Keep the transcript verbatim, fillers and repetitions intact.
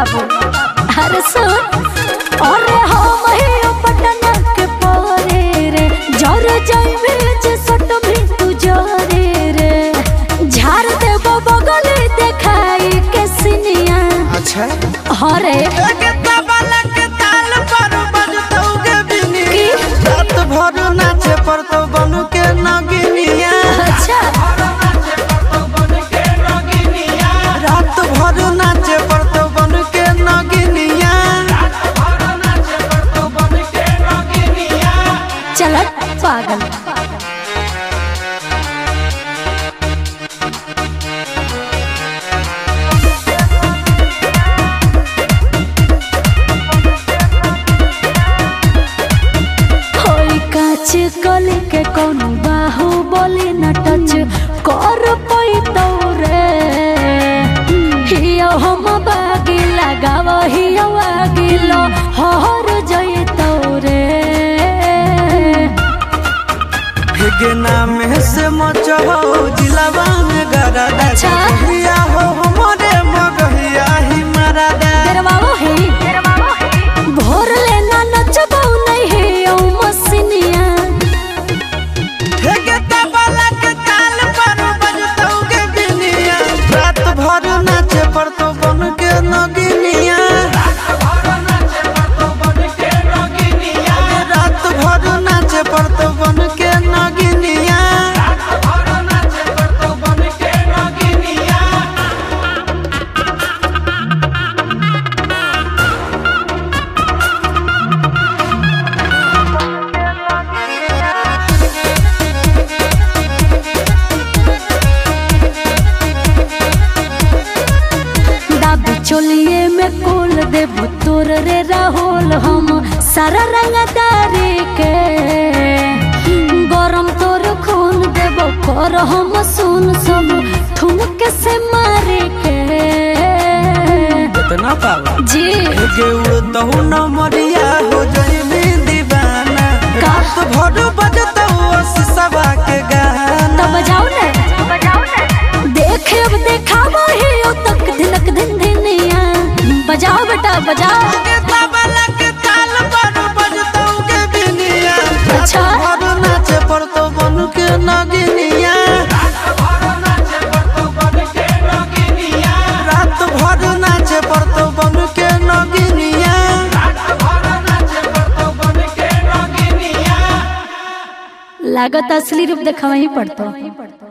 बाबू। अरे सुन और हम ही पटना के पारे रे जर जाइबे जे सट भी तू जरे रे झाड़ दे बगल देखाई के सिनिया। अच्छा हरे के तबला के ताल पर बजतौगे बिनी रात भर नाचे पर तो बनू के नगिनिया। अच्छा रात भर नाचे पर तो बनू के नगिनिया। चल पागल कली के कौन बाहु बोली न टच कर पैतौ रे हियो हम बागी लगाव हियो आगिलो हर जइतौ रे के नाम से मचहो जिलावा में गरा। अच्छा हिया हो हमरे मगहिया ही मारा दे तेरवाओ है भोर लेना नचबौ नहीं है ओ मसिनिया। के तबला के ताल पर बजतौगे बिनिया रात भर नाचे पर तो बन के नगिनिया। रात भर नाचे पर तो बन के नगिनिया। चोलिए में कोल देबो तोर रे राहुल हम सारा रंगदारी के गरम तोर खून देबो कर हम सुन सब ठुमके से मारे के। इतना पावा जी के उड़तहु न मरिया हो जइबी दीवाना। रात भर बजतहु सबा के गाना। तो बजाओ ना बजाओ ना देखे अब देखाबो ही ओ तक दिनक दिन दिनिया। बजाओ बेटा बजाओ के तबला के ताल पर बजतौगे बिनिया। अच्छा भर नाचे पर तो बनू के नगिनिया। रात भर नाचे पर तो बनू के नगिनिया। लागत असली रूप दिखावा ही पड़ता।